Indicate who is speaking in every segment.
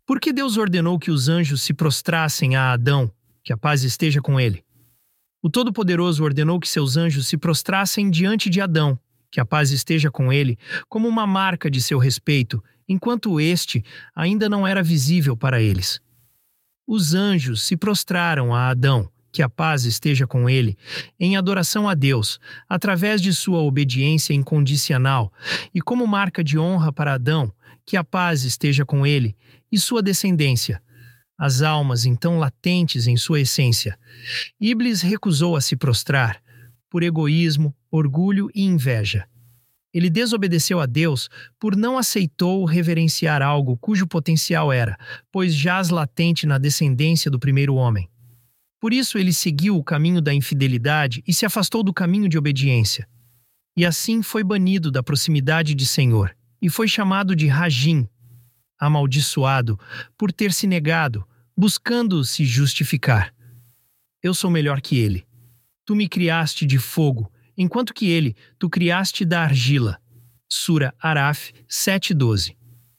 Speaker 1: Por que Deus ordenou que os anjos se prostrassem a Adão, que a paz esteja com ele? O Todo-Poderoso ordenou que seus anjos se prostrassem diante de Adão, que a paz esteja com ele, como uma marca de seu respeito, enquanto este ainda não era visível para eles. Os anjos se prostraram a Adão, que a paz esteja com ele, em adoração a Deus, através de sua obediência incondicional, e como marca de honra para Adão, que a paz esteja com ele, e sua descendência, as almas então latentes em sua essência. Iblis recusou a se prostrar, por egoísmo, orgulho e inveja. Ele desobedeceu a Deus por não aceitou reverenciar algo cujo potencial era, pois jaz latente na descendência do primeiro homem. Por isso ele seguiu o caminho da infidelidade e se afastou do caminho de obediência. E assim foi banido da proximidade de Senhor, e foi chamado de Rajim, amaldiçoado, por ter se negado, buscando se justificar. Eu sou melhor que ele. Tu me criaste de fogo, enquanto que ele, tu criaste da argila. Sura Araf 7:12.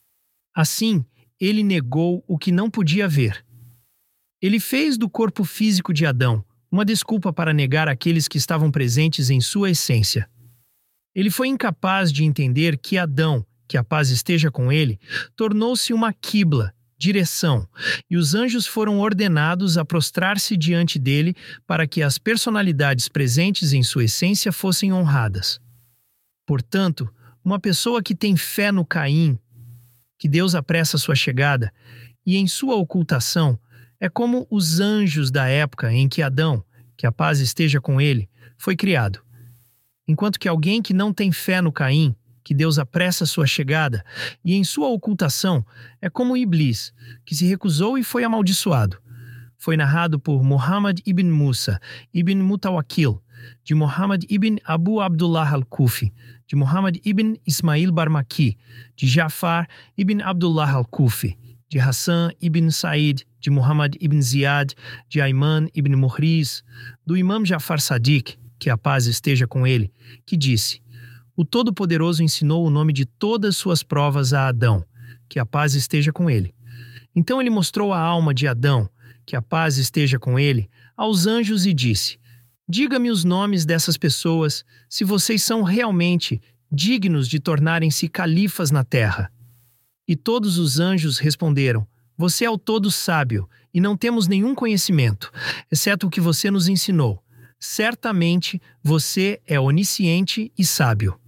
Speaker 1: Assim, ele negou o que não podia ver. Ele fez do corpo físico de Adão uma desculpa para negar aqueles que estavam presentes em sua essência. Ele foi incapaz de entender que Adão, que a paz esteja com ele, tornou-se uma quibla, direção, e os anjos foram ordenados a prostrar-se diante dele para que as personalidades presentes em sua essência fossem honradas. Portanto, uma pessoa que tem fé no Caim, que Deus apressa sua chegada, e em sua ocultação, é como os anjos da época em que Adão, que a paz esteja com ele, foi criado. Enquanto que alguém que não tem fé no Caim, que Deus apressa sua chegada, e em sua ocultação, é como Iblis, que se recusou e foi amaldiçoado. Foi narrado por Muhammad ibn Musa ibn Mutawakkil, de Muhammad ibn Abu Abdullah al-Kufi, de Muhammad ibn Ismail Barmaki, de Jafar ibn Abdullah al-Kufi, de Hassan ibn Sa'id, de Muhammad ibn Ziyad, de Ayman ibn Muhriz, do Imam Jafar Sadiq, que a paz esteja com ele, que disse: o Todo-Poderoso ensinou o nome de todas suas provas a Adão, que a paz esteja com ele. Então ele mostrou a alma de Adão, que a paz esteja com ele, aos anjos e disse: diga-me os nomes dessas pessoas, se vocês são realmente dignos de tornarem-se califas na terra. E todos os anjos responderam: você é o todo sábio, e não temos nenhum conhecimento, exceto o que você nos ensinou. Certamente você é onisciente e sábio.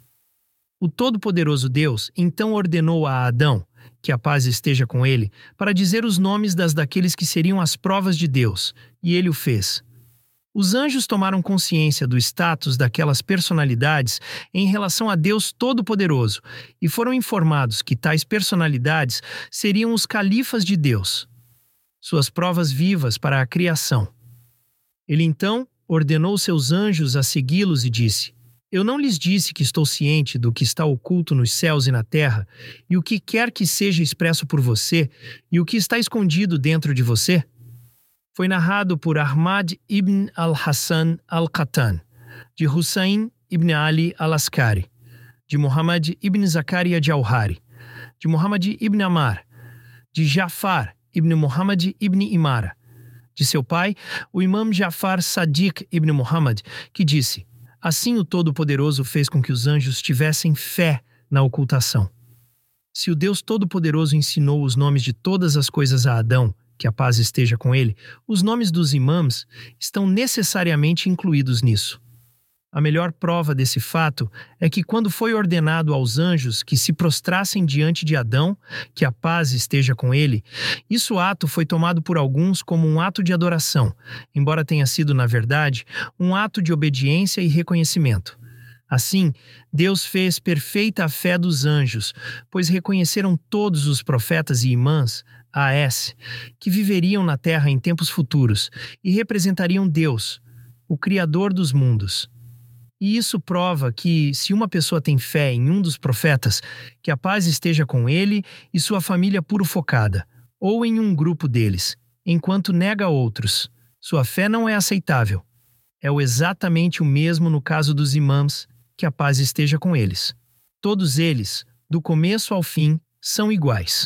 Speaker 1: O Todo-Poderoso Deus então ordenou a Adão, que a paz esteja com ele, para dizer os nomes daqueles que seriam as provas de Deus, e ele o fez. Os anjos tomaram consciência do status daquelas personalidades em relação a Deus Todo-Poderoso e foram informados que tais personalidades seriam os califas de Deus, suas provas vivas para a criação. Ele então ordenou seus anjos a segui-los e disse: eu não lhes disse que estou ciente do que está oculto nos céus e na terra, e o que quer que seja expresso por você, e o que está escondido dentro de você? Foi narrado por Ahmad ibn al-Hassan al-Qattan, de Hussein ibn Ali al-Askari, de Muhammad ibn Zakaria Jauhari, de Muhammad ibn Amar, de Jafar ibn Muhammad ibn Imara, de seu pai, o Imam Jafar Sadiq ibn Muhammad, que disse: assim o Todo-Poderoso fez com que os anjos tivessem fé na ocultação. Se o Deus Todo-Poderoso ensinou os nomes de todas as coisas a Adão, que a paz esteja com ele, os nomes dos imãs estão necessariamente incluídos nisso. A melhor prova desse fato é que quando foi ordenado aos anjos que se prostrassem diante de Adão, que a paz esteja com ele, isso ato foi tomado por alguns como um ato de adoração, embora tenha sido, na verdade, um ato de obediência e reconhecimento. Assim, Deus fez perfeita a fé dos anjos, pois reconheceram todos os profetas e imãs, AS, que viveriam na terra em tempos futuros e representariam Deus, o Criador dos mundos. E isso prova que, se uma pessoa tem fé em um dos profetas, que a paz esteja com ele e sua família puro focada, ou em um grupo deles, enquanto nega outros, sua fé não é aceitável. É exatamente o mesmo no caso dos imãs, que a paz esteja com eles. Todos eles, do começo ao fim, são iguais.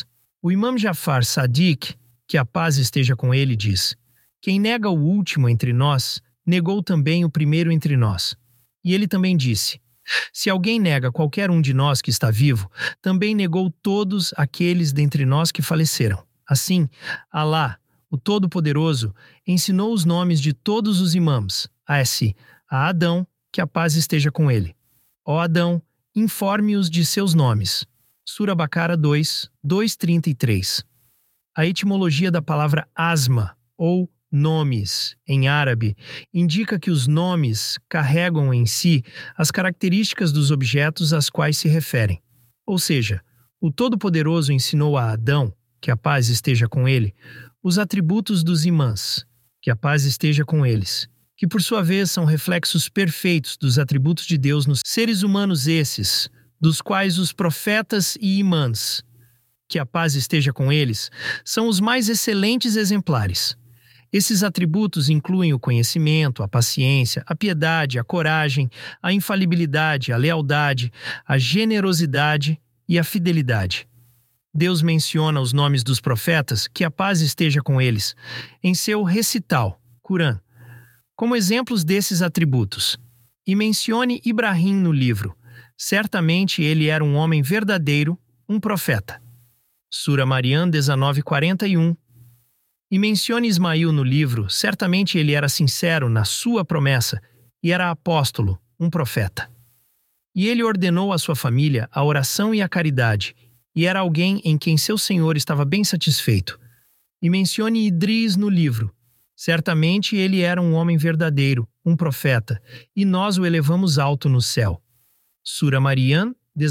Speaker 1: O Imam Jafar Sadiq, que a paz esteja com ele, diz: quem nega o último entre nós, negou também o primeiro entre nós. E ele também disse: se alguém nega qualquer um de nós que está vivo, também negou todos aqueles dentre nós que faleceram. Assim, Alá, o Todo-Poderoso, ensinou os nomes de todos os imãs, a Adão, que a paz esteja com ele. Ó Adão, informe-os de seus nomes. Sura Baqara 2, 2:33. A etimologia da palavra asma, ou nomes, em árabe, indica que os nomes carregam em si as características dos objetos às quais se referem. Ou seja, o Todo-Poderoso ensinou a Adão, que a paz esteja com ele, os atributos dos imãs, que a paz esteja com eles, que por sua vez são reflexos perfeitos dos atributos de Deus nos seres humanos esses, dos quais os profetas e imãs, que a paz esteja com eles, são os mais excelentes exemplares. Esses atributos incluem o conhecimento, a paciência, a piedade, a coragem, a infalibilidade, a lealdade, a generosidade e a fidelidade. Deus menciona os nomes dos profetas, que a paz esteja com eles, em seu recital, Corão, como exemplos desses atributos. E mencione Ibrahim no livro. Certamente ele era um homem verdadeiro, um profeta. Sura Maryam 19:41. E mencione Ismael no livro. Certamente ele era sincero na sua promessa e era apóstolo, um profeta. E ele ordenou à sua família a oração e a caridade, e era alguém em quem seu Senhor estava bem satisfeito. E mencione Idris no livro. Certamente ele era um homem verdadeiro, um profeta, e nós o elevamos alto no céu. Sura Maryam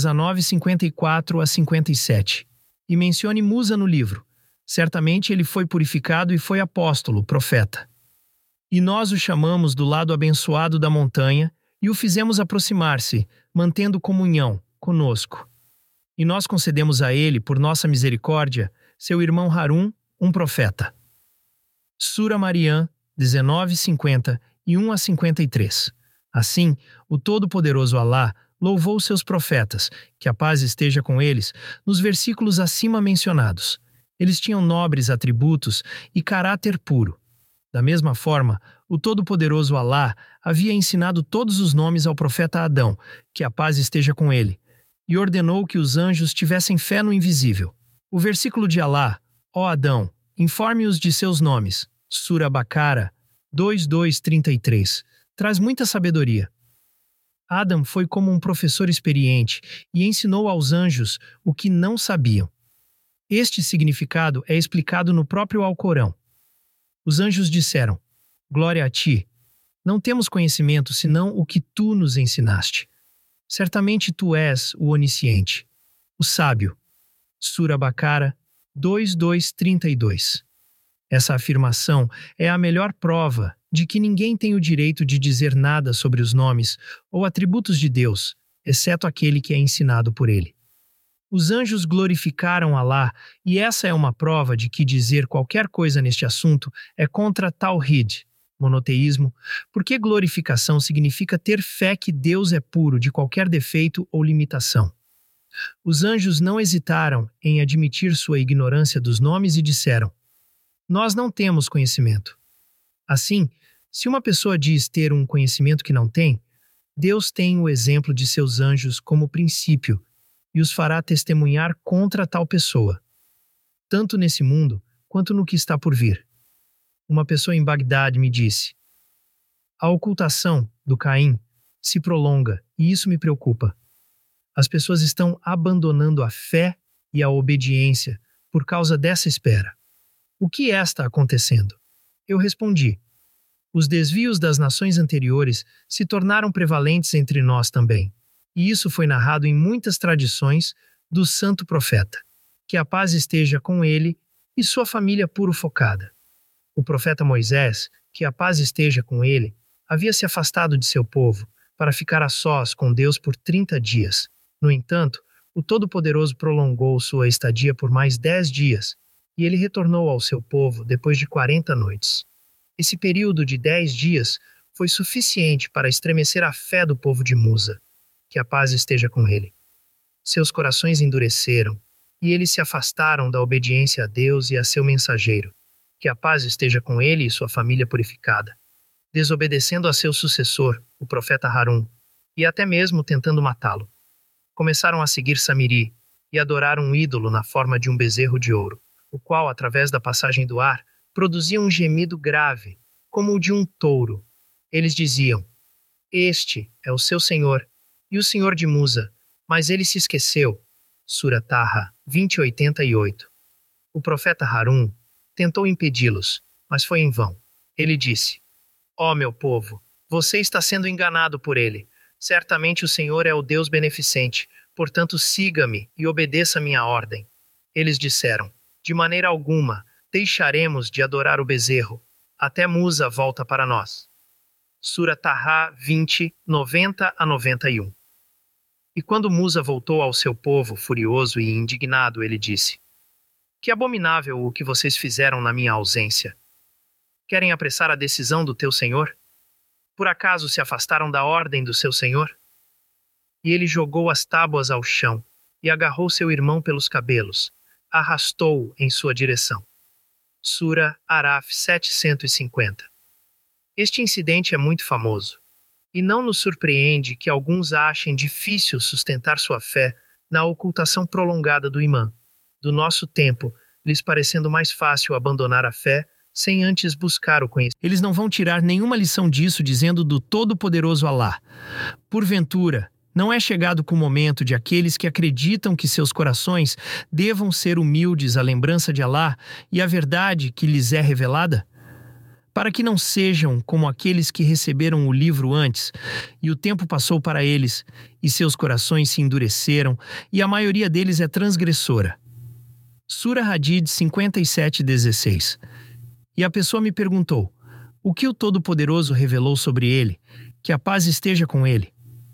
Speaker 1: 19:54-57. E mencione Musa no livro. Certamente ele foi purificado e foi apóstolo, profeta. E nós o chamamos do lado abençoado da montanha e o fizemos aproximar-se, mantendo comunhão conosco. E nós concedemos a ele, por nossa misericórdia, seu irmão Harum, um profeta. Sura Maryam 19:50 e 1-53. Assim, o Todo-Poderoso Alá louvou seus profetas, que a paz esteja com eles, nos versículos acima mencionados. Eles tinham nobres atributos e caráter puro. Da mesma forma, o Todo-Poderoso Alá havia ensinado todos os nomes ao profeta Adão, que a paz esteja com ele, e ordenou que os anjos tivessem fé no invisível. O versículo de Alá: ó Adão, informe-os de seus nomes, Sura Baqara 2:33, traz muita sabedoria. Adam foi como um professor experiente e ensinou aos anjos o que não sabiam. Este significado é explicado no próprio Alcorão. Os anjos disseram: glória a ti. Não temos conhecimento senão o que tu nos ensinaste. Certamente tu és o onisciente, o sábio. Sura Baqara 2:32. Essa afirmação é a melhor prova de que ninguém tem o direito de dizer nada sobre os nomes ou atributos de Deus, exceto aquele que é ensinado por ele. Os anjos glorificaram Alá, e essa é uma prova de que dizer qualquer coisa neste assunto é contra Tawhid, monoteísmo, porque glorificação significa ter fé que Deus é puro de qualquer defeito ou limitação. Os anjos não hesitaram em admitir sua ignorância dos nomes e disseram: nós não temos conhecimento. Assim, se uma pessoa diz ter um conhecimento que não tem, Deus tem o exemplo de seus anjos como princípio e os fará testemunhar contra tal pessoa, tanto nesse mundo quanto no que está por vir. Uma pessoa em Bagdade me disse: a ocultação do Caim se prolonga e isso me preocupa. As pessoas estão abandonando a fé e a obediência por causa dessa espera. O que está acontecendo? Eu respondi: os desvios das nações anteriores se tornaram prevalentes entre nós também. E isso foi narrado em muitas tradições do santo profeta. Que a paz esteja com ele e sua família puro focada. O profeta Moisés, que a paz esteja com ele, havia se afastado de seu povo para ficar a sós com Deus por 30 dias. No entanto, o Todo-Poderoso prolongou sua estadia por mais 10 dias, e ele retornou ao seu povo depois de 40 noites. Esse período de 10 dias foi suficiente para estremecer a fé do povo de Musa. Que a paz esteja com ele. Seus corações endureceram, e eles se afastaram da obediência a Deus e a seu mensageiro. Que a paz esteja com ele e sua família purificada, desobedecendo a seu sucessor, o profeta Harum, e até mesmo tentando matá-lo. Começaram a seguir Samiri e adorar um ídolo na forma de um bezerro de ouro, o qual, através da passagem do ar, produzia um gemido grave, como o de um touro. Eles diziam: "Este é o seu senhor e o senhor de Musa", mas ele se esqueceu. Sura Taha 20:88. O profeta Harum tentou impedi-los, mas foi em vão. Ele disse: "Ó meu povo, você está sendo enganado por ele. Certamente o Senhor é o Deus beneficente, portanto siga-me e obedeça minha ordem." Eles disseram: "De maneira alguma deixaremos de adorar o bezerro, até Musa volta para nós." Sura Taha 20, 90-91. E quando Musa voltou ao seu povo, furioso e indignado, ele disse: "Que abominável o que vocês fizeram na minha ausência. Querem apressar a decisão do teu Senhor? Por acaso se afastaram da ordem do seu Senhor?" E ele jogou as tábuas ao chão e agarrou seu irmão pelos cabelos, arrastou-o em sua direção. Sura Araf 750. Este incidente é muito famoso, e não nos surpreende que alguns achem difícil sustentar sua fé na ocultação prolongada do imã, do nosso tempo, lhes parecendo mais fácil abandonar a fé sem antes buscar o conhecimento. Eles não vão tirar nenhuma lição disso dizendo do Todo-Poderoso Alá: "Porventura, não é chegado com o momento de aqueles que acreditam que seus corações devam ser humildes à lembrança de Alá e à verdade que lhes é revelada? Para que não sejam como aqueles que receberam o livro antes, e o tempo passou para eles, e seus corações se endureceram, e a maioria deles é transgressora." Sura Hadid 57:16. E a pessoa me perguntou: "O que o Todo-Poderoso revelou sobre ele? Que a paz esteja com ele."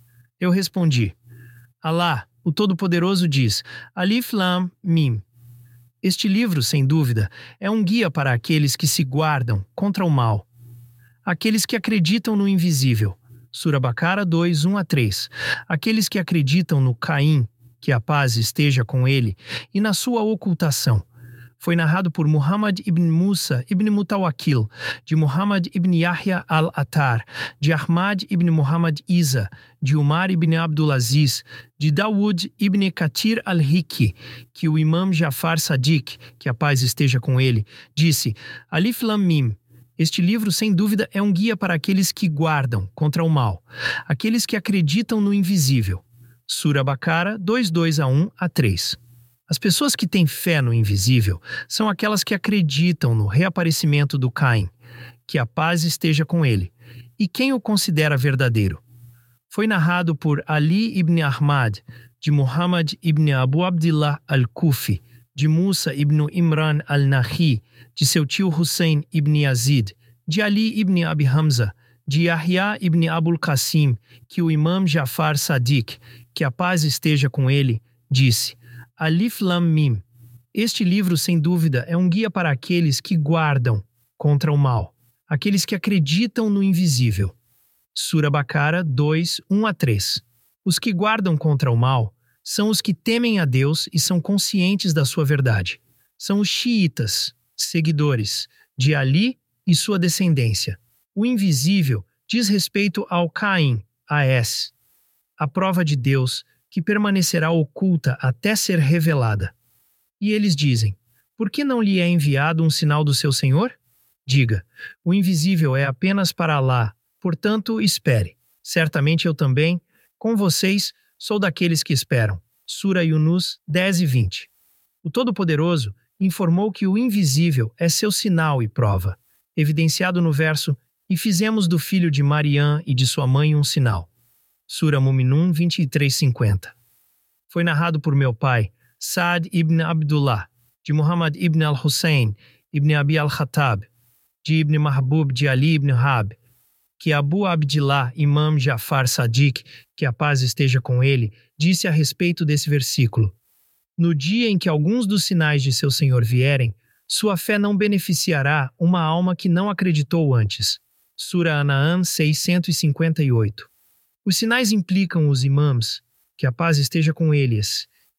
Speaker 1: Eu respondi: "Alá, o Todo-Poderoso diz, Alif Lam Mim. Este livro, sem dúvida, é um guia para aqueles que se guardam contra o mal, aqueles que acreditam no invisível." Sura Baqara 2, 1-3. Aqueles que acreditam no Caim, que a paz esteja com ele, e na sua ocultação. Foi narrado por Muhammad ibn Musa ibn Mutawakil, de Muhammad ibn Yahya al-Attar, de Ahmad ibn Muhammad Isa, de Umar ibn Abdulaziz, de Dawud ibn Kathir al-Hikki, que o imam Jafar Sadiq, que a paz esteja com ele, disse: "Alif Lam Mim. Este livro, sem dúvida, é um guia para aqueles que guardam contra o mal, aqueles que acreditam no invisível." Sura Baqara 2:2-1-3. As pessoas que têm fé no invisível são aquelas que acreditam no reaparecimento do Caim, que a paz esteja com ele, e quem o considera verdadeiro. Foi narrado por Ali ibn Ahmad, de Muhammad ibn Abu Abdillah al-Kufi, de Musa ibn Imran al-Nahi, de seu tio Hussein ibn Yazid, de Ali ibn Abi Hamza, de Yahya ibn Abul Qasim, que o imam Jafar Sadiq, que a paz esteja com ele, disse: "Alif Lam Mim. Este livro, sem dúvida, é um guia para aqueles que guardam contra o mal, aqueles que acreditam no invisível." Sura Baqara 2, 1-3. Os que guardam contra o mal são os que temem a Deus e são conscientes da sua verdade. São os xiitas, seguidores de Ali e sua descendência. O invisível diz respeito ao Caim, As, a prova de Deus que permanecerá oculta até ser revelada. E eles dizem: "Por que não lhe é enviado um sinal do seu Senhor?" Diga: "O invisível é apenas para Alá, portanto espere. Certamente eu também, com vocês, sou daqueles que esperam." Sura Yunus 10-20. O Todo-Poderoso informou que o invisível é seu sinal e prova, evidenciado no verso: "E fizemos do filho de Mariam e de sua mãe um sinal." Sura Muminun 23:50. Foi narrado por meu pai, Saad ibn Abdullah, de Muhammad ibn al-Hussein, ibn Abi al-Khattab, de Ibn Mahbub de Ali ibn Hab, que Abu Abdillah, imam Jafar Sadiq, que a paz esteja com ele, disse a respeito desse versículo: "No dia em que alguns dos sinais de seu Senhor vierem, sua fé não beneficiará uma alma que não acreditou antes." Sura An'am 658. Os sinais implicam os imãs, que a paz esteja com eles,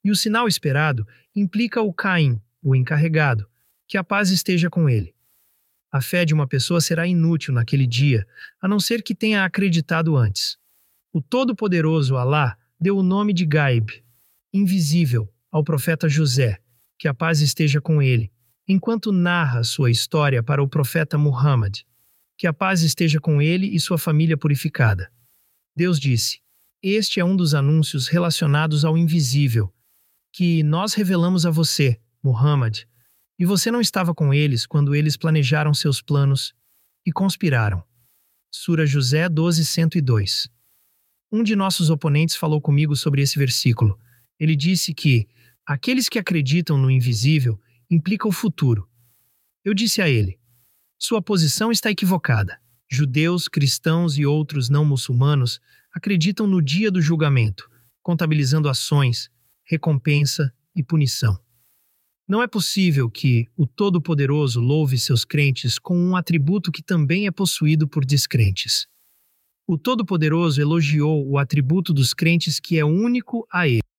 Speaker 1: E o sinal esperado implica o Caim, o encarregado, que a paz esteja com ele. A fé de uma pessoa será inútil naquele dia, a não ser que tenha acreditado antes. O Todo-Poderoso Alá deu o nome de Gaib, invisível, ao profeta José, que a paz esteja com ele, enquanto narra sua história para o profeta Muhammad, que a paz esteja com ele e sua família purificada. Deus disse: este é um dos anúncios relacionados ao invisível, que nós revelamos a você, Muhammad, e você não estava com eles quando eles planejaram seus planos e conspiraram. Sura José 12:102. Um de nossos oponentes falou comigo sobre esse versículo. Ele disse que aqueles que acreditam no invisível implica o futuro. Eu disse a ele: sua posição está equivocada. Judeus, cristãos e outros não muçulmanos acreditam no dia do julgamento, contabilizando ações, recompensa e punição. Não é possível que o Todo-Poderoso louve seus crentes com um atributo que também é possuído por descrentes. O Todo-Poderoso elogiou o atributo dos crentes que é único a ele.